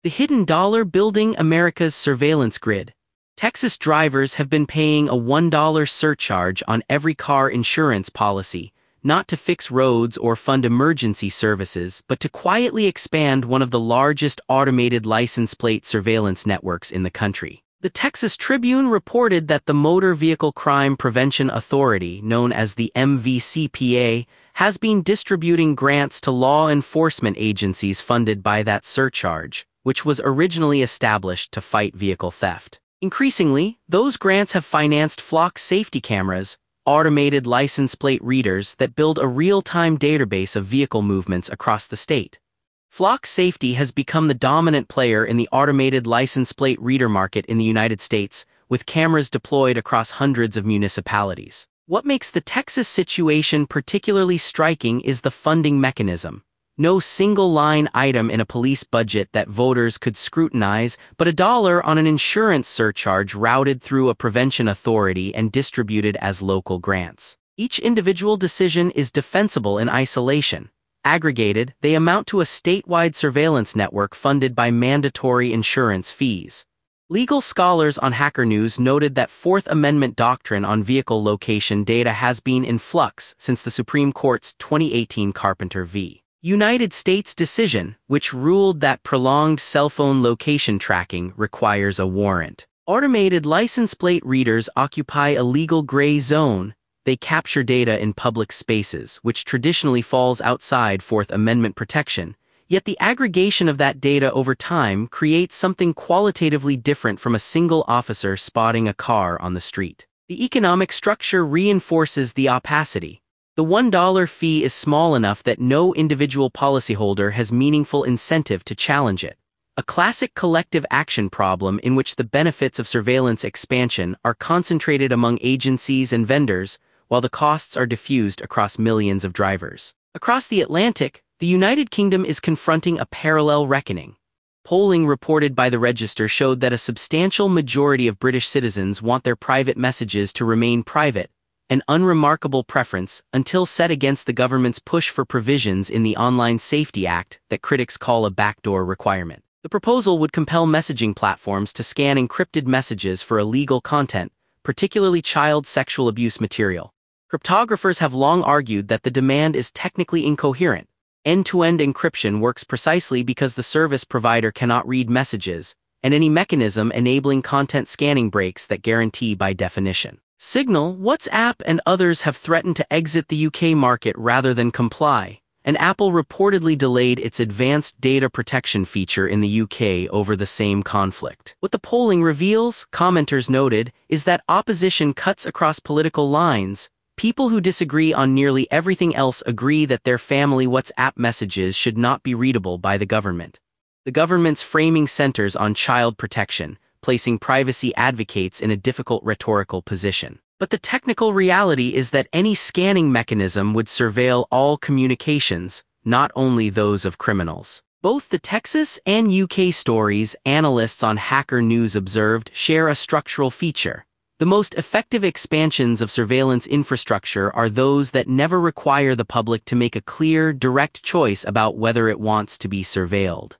The hidden dollar building America's surveillance grid. Texas drivers have been paying a $1 surcharge on every car insurance policy, not to fix roads or fund emergency services, but to quietly expand one of the largest automated license plate surveillance networks in the country. The Texas Tribune reported that the Motor Vehicle Crime Prevention Authority, known as the MVCPA, has been distributing grants to law enforcement agencies funded by that surcharge, which was originally established to fight vehicle theft. Increasingly, those grants have financed Flock safety cameras, automated license plate readers that build a real-time database of vehicle movements across the state. Flock Safety has become the dominant player in the automated license plate reader market in the United States, with cameras deployed across hundreds of municipalities. What makes the Texas situation particularly striking is the funding mechanism. No single line item in a police budget that voters could scrutinize, but $1 on an insurance surcharge routed through a prevention authority and distributed as local grants. Each individual decision is defensible in isolation. Aggregated, they amount to a statewide surveillance network funded by mandatory insurance fees. Legal scholars on Hacker News noted that Fourth Amendment doctrine on vehicle location data has been in flux since the Supreme Court's 2018 Carpenter v. United States decision, which ruled that prolonged cell phone location tracking requires a warrant. Automated license plate readers occupy a legal gray zone. They capture data in public spaces, which traditionally falls outside Fourth Amendment protection, yet the aggregation of that data over time creates something qualitatively different from a single officer spotting a car on the street. The economic structure reinforces the opacity. The $1 fee is small enough that no individual policyholder has meaningful incentive to challenge it. A classic collective action problem in which the benefits of surveillance expansion are concentrated among agencies and vendors, while the costs are diffused across millions of drivers. Across the Atlantic, the United Kingdom is confronting a parallel reckoning. Polling reported by the Register showed that a substantial majority of British citizens want their private messages to remain private, an unremarkable preference until set against the government's push for provisions in the Online Safety Act that critics call a backdoor requirement. The proposal would compel messaging platforms to scan encrypted messages for illegal content, particularly child sexual abuse material. Cryptographers have long argued that the demand is technically incoherent. End-to-end encryption works precisely because the service provider cannot read messages, and any mechanism enabling content scanning breaks that guarantee by definition. Signal, WhatsApp, and others have threatened to exit the UK market rather than comply, and Apple reportedly delayed its advanced data protection feature in the UK over the same conflict. What the polling reveals, commenters noted, is that opposition cuts across political lines. People who disagree on nearly everything else agree that their family WhatsApp messages should not be readable by the government. The government's framing centers on child protection, placing privacy advocates in a difficult rhetorical position. But the technical reality is that any scanning mechanism would surveil all communications, not only those of criminals. Both the Texas and UK stories analysts on Hacker News observed share a structural feature. The most effective expansions of surveillance infrastructure are those that never require the public to make a clear, direct choice about whether it wants to be surveilled.